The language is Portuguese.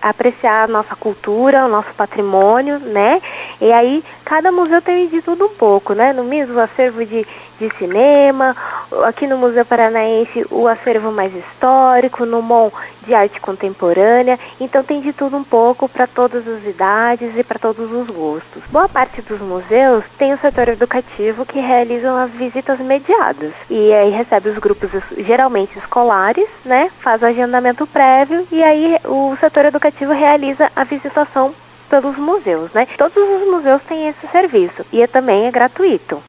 apreciar a nossa cultura, o nosso patrimônio, né? E aí, cada museu tem de tudo um pouco, né? No mesmo acervo de cinema, aqui no Museu Paranaense o acervo mais histórico, no MON de arte contemporânea, então tem de tudo um pouco para todas as idades e para todos os gostos. Boa parte dos museus tem o setor educativo que realizam as visitas mediadas, e aí recebe os grupos geralmente escolares, né? Faz o agendamento prévio e aí o setor educativo realiza a visitação pelos museus, né? Todos os museus têm esse serviço e também é gratuito.